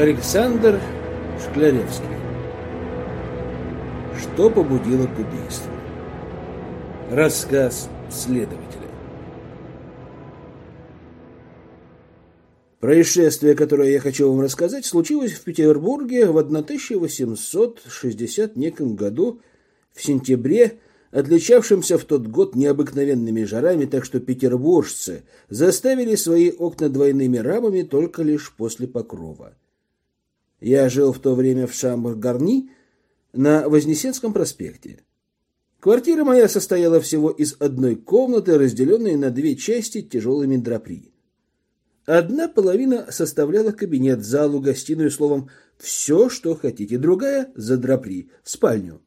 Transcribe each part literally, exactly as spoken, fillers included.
Александр Шкляревский. Что побудило к убийству? Рассказ следователя. Происшествие, которое я хочу вам рассказать, случилось в Петербурге в тысяча восемьсот шестьдесят неком году, в сентябре, отличавшемся в тот год необыкновенными жарами, так что петербуржцы заставили свои окна двойными рамами только лишь после покрова. Я жил в то время в Шамбр-Гарни на Вознесенском проспекте. Квартира моя состояла всего из одной комнаты, разделенной на две части тяжелыми драпри. Одна половина составляла кабинет, залу, гостиную, словом, все, что хотите. Другая — за драпри, спальню.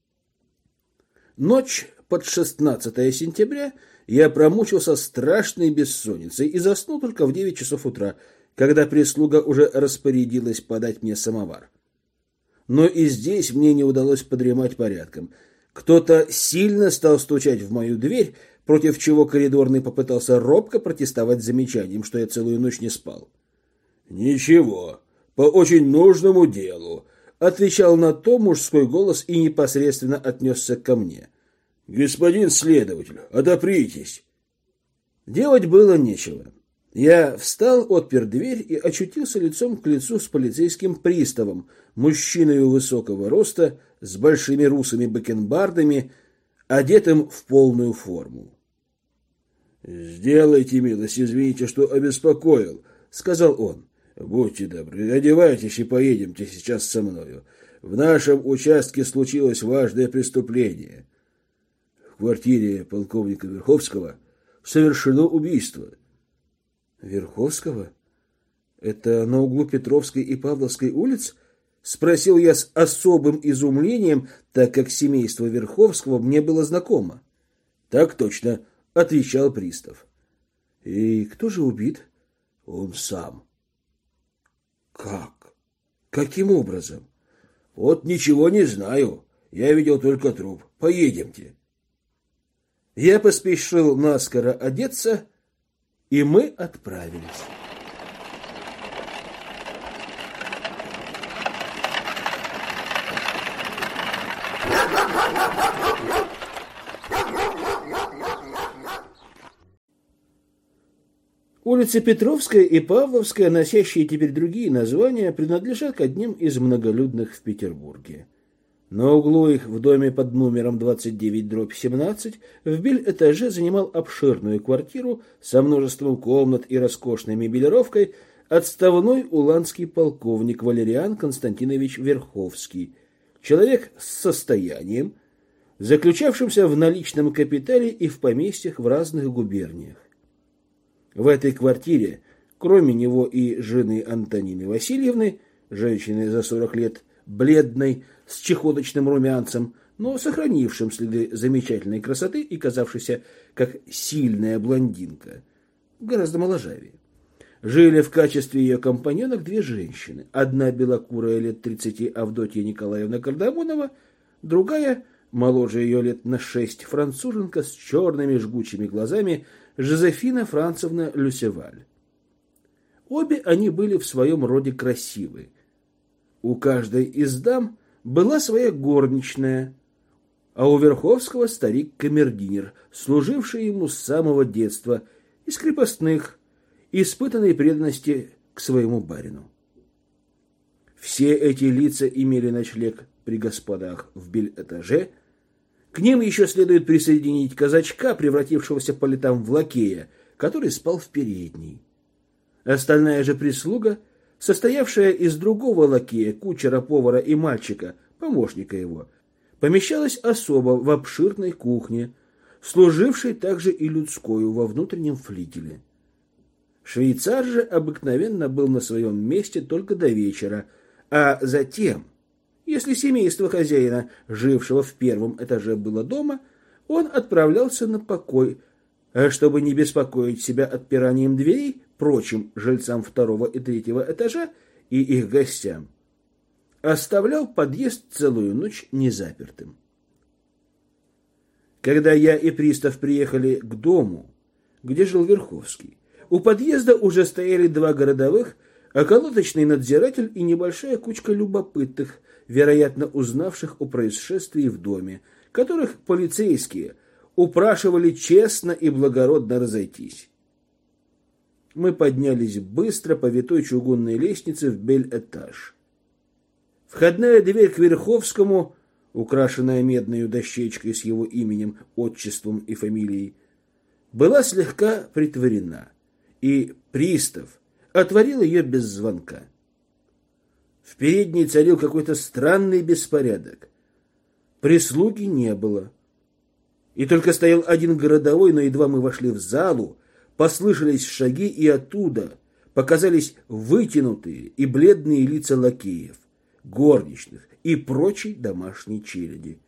Ночь под шестнадцатое сентября я промучился страшной бессонницей и заснул только в девять часов утра, когда прислуга уже распорядилась подать мне самовар. Но и здесь мне не удалось подремать порядком. Кто-то сильно стал стучать в мою дверь, против чего коридорный попытался робко протестовать замечанием, что я целую ночь не спал. «Ничего, по очень нужному делу», — отвечал на то мужской голос и непосредственно отнесся ко мне. «Господин следователь, отопритесь». Делать было нечего. Я встал, отпер дверь и очутился лицом к лицу с полицейским приставом, мужчиной высокого роста, с большими русыми бакенбардами, одетым в полную форму. «Сделайте милость, извините, что обеспокоил», — сказал он. «Будьте добры, одевайтесь и поедемте сейчас со мною. В нашем участке случилось важное преступление. В квартире полковника Верховского совершено убийство». «Верховского? Это на углу Петровской и Павловской улиц?» — спросил я с особым изумлением, так как семейство Верховского мне было знакомо. «Так точно», — отвечал пристав. «И кто же убит?» «Он сам». «Как? Каким образом?» «Вот ничего не знаю. Я видел только труп. Поедемте». Я поспешил наскоро одеться, и мы отправились. Улицы Петровская и Павловская, носящие теперь другие названия, принадлежат к одним из многолюдных в Петербурге. На углу их в доме под номером двадцать девять дробь семнадцать в бель-этаже занимал обширную квартиру со множеством комнат и роскошной мебелировкой отставной уланский полковник Валериан Константинович Верховский, человек с состоянием, заключавшимся в наличном капитале и в поместьях в разных губерниях. В этой квартире, кроме него и жены Антонины Васильевны, женщины за сорок лет, бледной, с чехоточным румянцем, но сохранившим следы замечательной красоты и казавшейся как сильная блондинка, гораздо моложавее, жили в качестве ее компаньонок две женщины. Одна белокурая лет тридцати Авдотья Николаевна Кардамонова, другая, моложе ее лет на шесть, француженка с черными жгучими глазами Жозефина Францевна Люсеваль. Обе они были в своем роде красивы. У каждой из дам была своя горничная, а у Верховского старик-камердинер, служивший ему с самого детства, из крепостных, испытанной преданности к своему барину. Все эти лица имели ночлег при господах в бель-этаже. К ним еще следует присоединить казачка, превратившегося по летам в лакея, который спал в передней. Остальная же прислуга, состоявшая из другого лакея, кучера, повара и мальчика, помощника его, помещалась особо в обширной кухне, служившей также и людскою во внутреннем флигеле. Швейцар же обыкновенно был на своем месте только до вечера, а затем, если семейство хозяина, жившего в первом этаже, было дома, он отправлялся на покой, чтобы не беспокоить себя отпиранием дверей прочим жильцам второго и третьего этажа и их гостям, оставлял подъезд целую ночь незапертым. Когда я и пристав приехали к дому, где жил Верховский, у подъезда уже стояли два городовых, околоточный надзиратель и небольшая кучка любопытных, вероятно, узнавших о происшествии в доме, которых полицейские упрашивали честно и благородно разойтись. Мы поднялись быстро по витой чугунной лестнице в бель-этаж. Входная дверь к Верховскому, украшенная медной дощечкой с его именем, отчеством и фамилией, была слегка притворена, и пристав отворил ее без звонка. В передней царил какой-то странный беспорядок. Прислуги не было. И только стоял один городовой, но едва мы вошли в залу, послышались шаги, и оттуда показались вытянутые и бледные лица лакеев, горничных и прочей домашней челяди.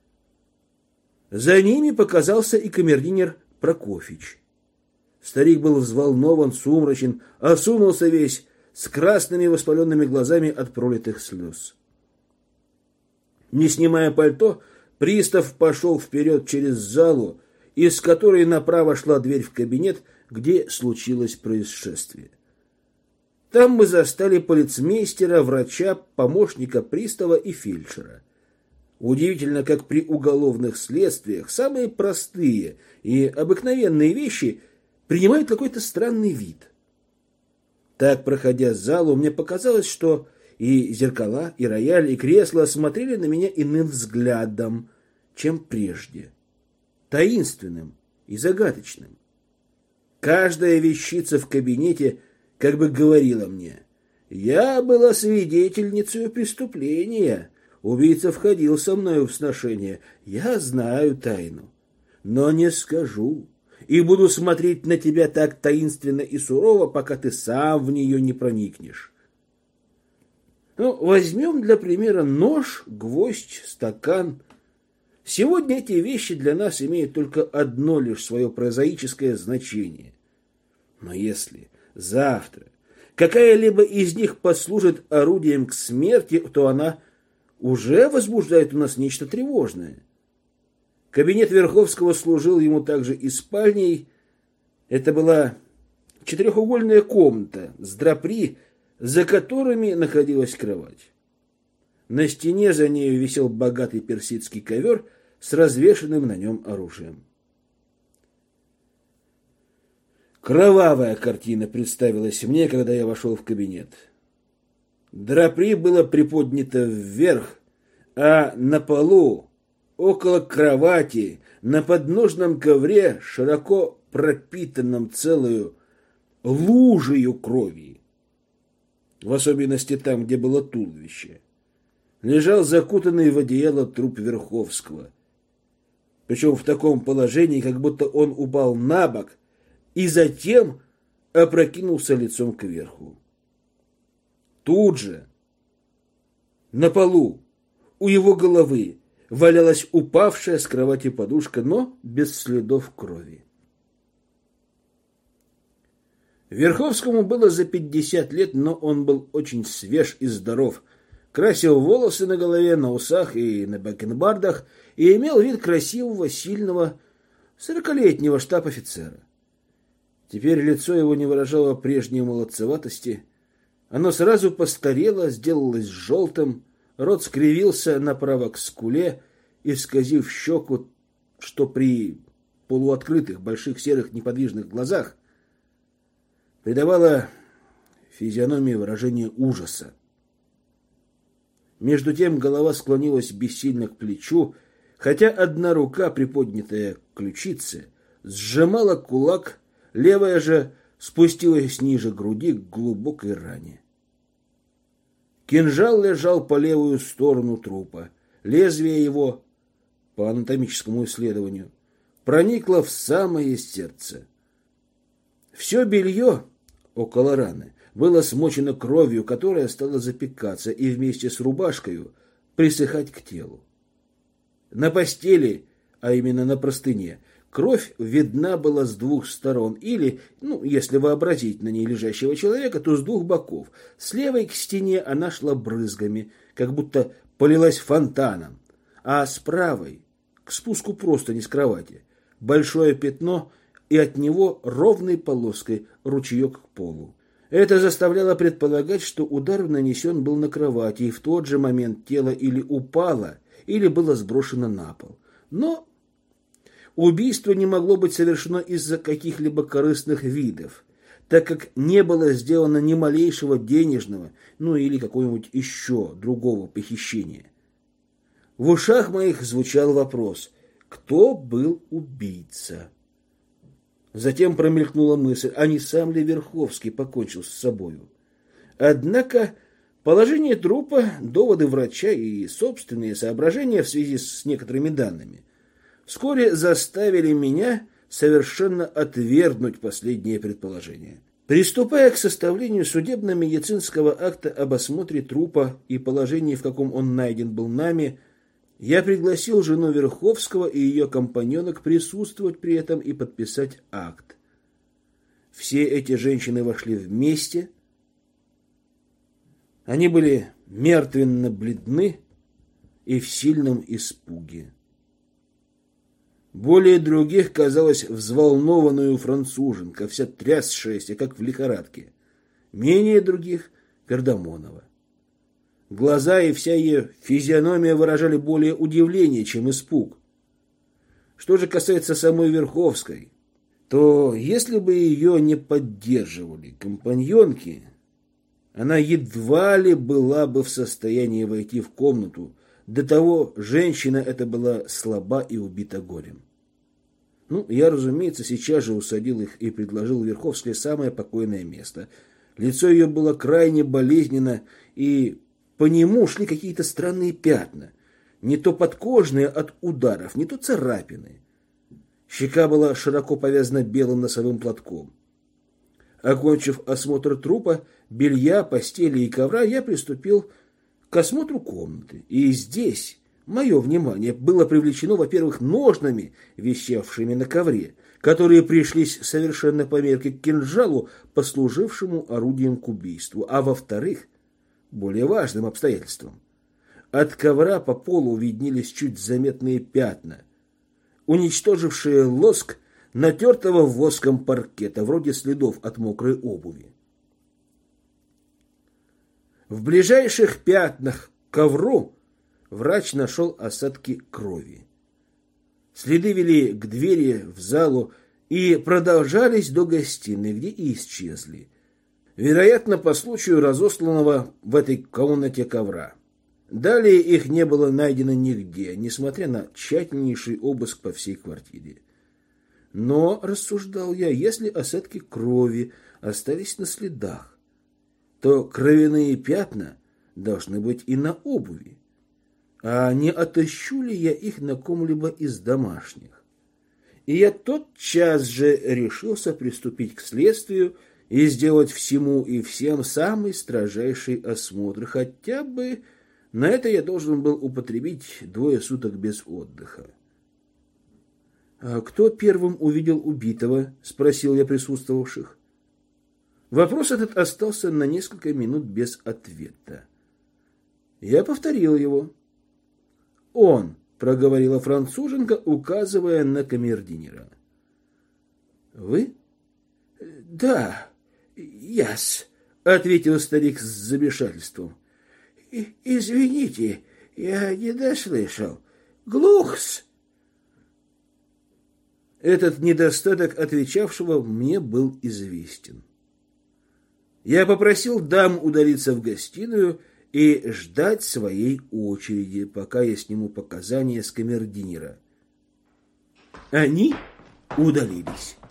За ними показался и камердинер Прокофьич. Старик был взволнован, сумрачен, осунулся весь, с красными воспаленными глазами от пролитых слез. Не снимая пальто, пристав пошел вперед через залу, из которой направо шла дверь в кабинет, где случилось происшествие. Там мы застали полицмейстера, врача, помощника пристава и фельдшера. Удивительно, как при уголовных следствиях самые простые и обыкновенные вещи принимают какой-то странный вид. Так, проходя залу, мне показалось, что и зеркала, и рояль, и кресла смотрели на меня иным взглядом, чем прежде, таинственным и загадочным. Каждая вещица в кабинете как бы говорила мне: я была свидетельницей преступления, убийца входил со мною в сношение, я знаю тайну, но не скажу, и буду смотреть на тебя так таинственно и сурово, пока ты сам в нее не проникнешь. Ну, возьмем для примера нож, гвоздь, стакан. Сегодня эти вещи для нас имеют только одно лишь свое прозаическое значение. Но если завтра какая-либо из них послужит орудием к смерти, то она уже возбуждает у нас нечто тревожное. Кабинет Верховского служил ему также и спальней. Это была четырехугольная комната с драпри, за которыми находилась кровать. На стене за нею висел богатый персидский ковер с развешанным на нем оружием. Кровавая картина представилась мне, когда я вошел в кабинет. Драпри было приподнято вверх, а на полу, около кровати, на подножном ковре, широко пропитанном целую лужею крови, в особенности там, где было туловище, лежал закутанный в одеяло труп Верховского. Причем в таком положении, как будто он упал на бок и затем опрокинулся лицом кверху. Тут же, на полу, у его головы, валялась упавшая с кровати подушка, но без следов крови. Верховскому было за пятьдесят лет, но он был очень свеж и здоров, красил волосы на голове, на усах и на бакенбардах и имел вид красивого, сильного, сорокалетнего штаб-офицера. Теперь лицо его не выражало прежней молодцеватости. Оно сразу постарело, сделалось желтым, рот скривился направо к скуле, исказив щеку, что при полуоткрытых больших серых неподвижных глазах придавало физиономии выражение ужаса. Между тем голова склонилась бессильно к плечу, хотя одна рука, приподнятая к ключице, сжимала кулак, левая же спустилась ниже груди к глубокой ране. Кинжал лежал по левую сторону трупа. Лезвие его, по анатомическому исследованию, проникло в самое сердце. Все белье около раны было смочено кровью, которая стала запекаться и вместе с рубашкой присыхать к телу. На постели, а именно на простыне, кровь видна была с двух сторон, или, ну, если вообразить на ней лежащего человека, то с двух боков. С левой к стене она шла брызгами, как будто полилась фонтаном, а с правой к спуску простыни с кровати. Большое пятно, и от него ровной полоской ручеек к полу. Это заставляло предполагать, что удар нанесен был на кровати, и в тот же момент тело или упало, или было сброшено на пол. Но убийство не могло быть совершено из-за каких-либо корыстных видов, так как не было сделано ни малейшего денежного, ну или какого-нибудь еще другого похищения. В ушах моих звучал вопрос: кто был убийца? Затем промелькнула мысль, а не сам ли Верховский покончил с собою? Однако положение трупа, доводы врача и собственные соображения в связи с некоторыми данными вскоре заставили меня совершенно отвергнуть последнее предположение. Приступая к составлению судебно-медицинского акта об осмотре трупа и положении, в каком он найден был нами, я пригласил жену Верховского и ее компаньонок присутствовать при этом и подписать акт. Все эти женщины вошли вместе. Они были мертвенно бледны и в сильном испуге. Более других казалась взволнованную француженка, вся трясшаяся, как в лихорадке. Менее других — Пердамонова. Глаза и вся ее физиономия выражали более удивление, чем испуг. Что же касается самой Верховской, то если бы ее не поддерживали компаньонки, она едва ли была бы в состоянии войти в комнату. До того женщина эта была слаба и убита горем. Ну, я, разумеется, сейчас же усадил их и предложил Верховской самое покойное место. Лицо ее было крайне болезненно, и по нему шли какие-то странные пятна. Не то подкожные от ударов, не то царапины. Щека была широко повязана белым носовым платком. Окончив осмотр трупа, белья, постели и ковра, я приступил к осмотру комнаты. И здесь мое внимание было привлечено, во-первых, ножнами, висевшими на ковре, которые пришлись совершенно по мерке к кинжалу, послужившему орудием к убийству, а во-вторых, более важным обстоятельством. От ковра по полу виднелись чуть заметные пятна, уничтожившие лоск натертого воском паркета, вроде следов от мокрой обуви. В ближайших пятнах к ковру врач нашел осадки крови. Следы вели к двери в залу и продолжались до гостиной, где и исчезли. Вероятно, по случаю разосланного в этой комнате ковра. Далее их не было найдено нигде, несмотря на тщательнейший обыск по всей квартире. Но, рассуждал я, если осадки крови остались на следах, то кровяные пятна должны быть и на обуви. А не отыщу ли я их на ком-либо из домашних? И я тотчас же решился приступить к следствию и сделать всему и всем самый строжайший осмотр, хотя бы на это я должен был употребить двое суток без отдыха. «А кто первым увидел убитого?» — спросил я присутствовавших. Вопрос этот остался на несколько минут без ответа. Я повторил его. «Он», — проговорила француженка, указывая на камердинера. «Вы?» «Да, я-с», — ответил старик с замешательством. «Извините, я не дослышал. Глух-с». Этот недостаток отвечавшего мне был известен. Я попросил дам удалиться в гостиную и ждать своей очереди, пока я сниму показания с камердинера. Они удалились.